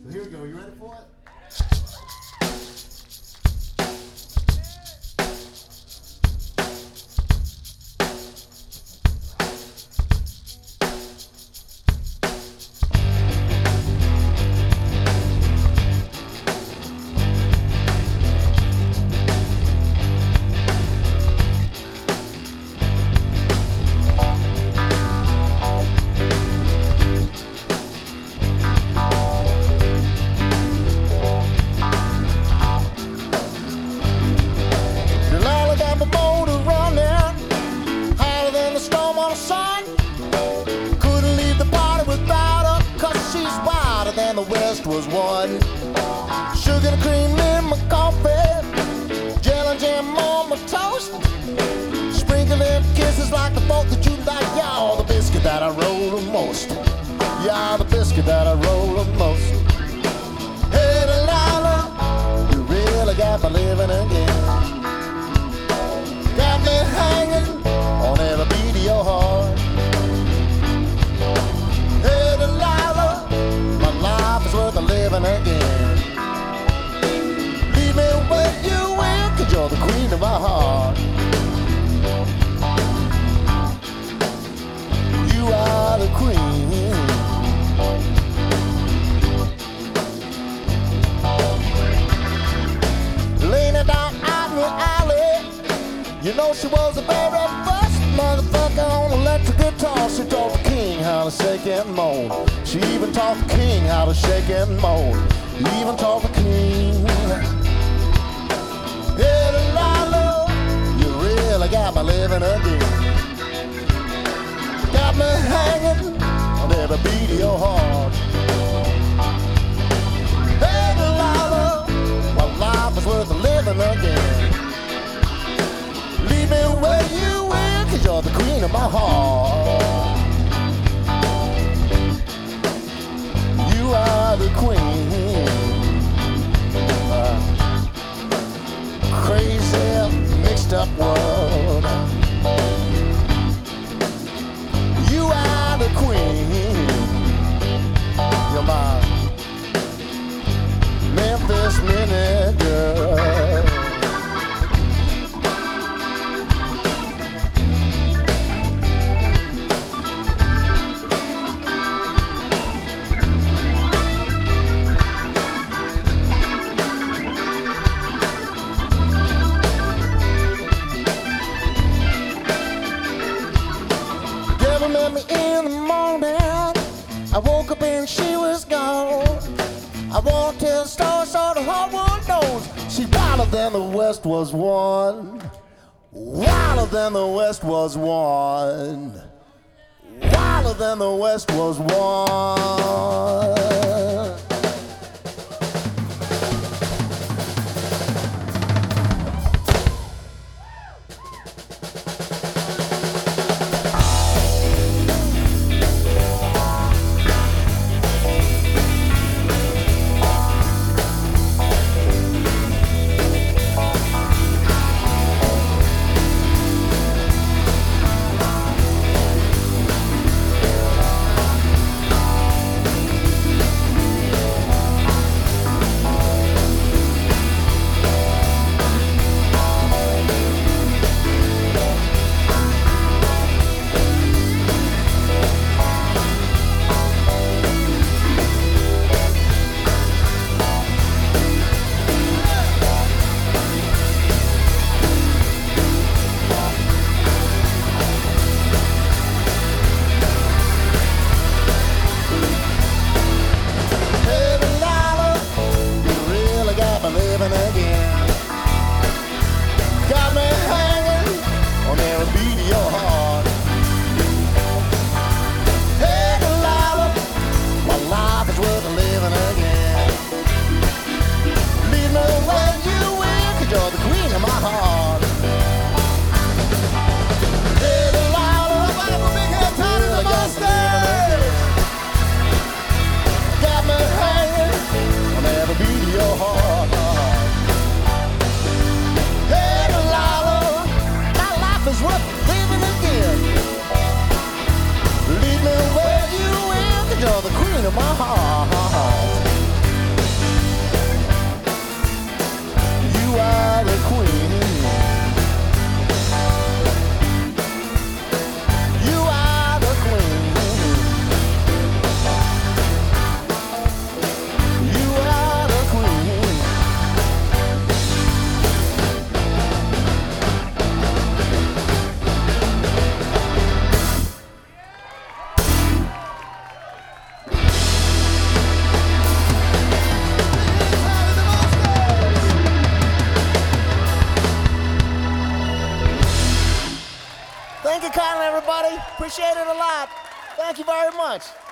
So here we go. You ready for it? And the West was one. Sugar and cream in my coffee, jelly and jam on my toast, sprinkling kisses like the 4th of July. Y'all the biscuit that I roll the most. Y'all the biscuit that I roll the most. Hey Delilah, you really got me living again. Got me hanging on every beat of your heart. Hey Delilah, life is worth living again. Leave me where you will, 'cause you're the queen of my heart. You are the queen. Laying it down out in the alley, you know she was the very first motherfucker on electric guitar. She taught the king how to shake and moan. She even taught the king how to shake and moan. Even taught the king. Yeah, Delilah, you really got me living again. Got me hanging on every beat of your heart. Hey, Delilah, my life is worth living again. Leave me where you will, 'cause you're the queen of my heart. You are the queen. Crazy, mixed up world. You are the queen. You're my Memphis Minute girl. Met me in the morning, I woke up and she was gone. I won't tell the story so the whole world knows. She wilder than the West was one. Wilder than the West was one. Wilder than the West was one. You're the queen of my heart. Thank you kindly, everybody. Appreciate it a lot. Thank you very much.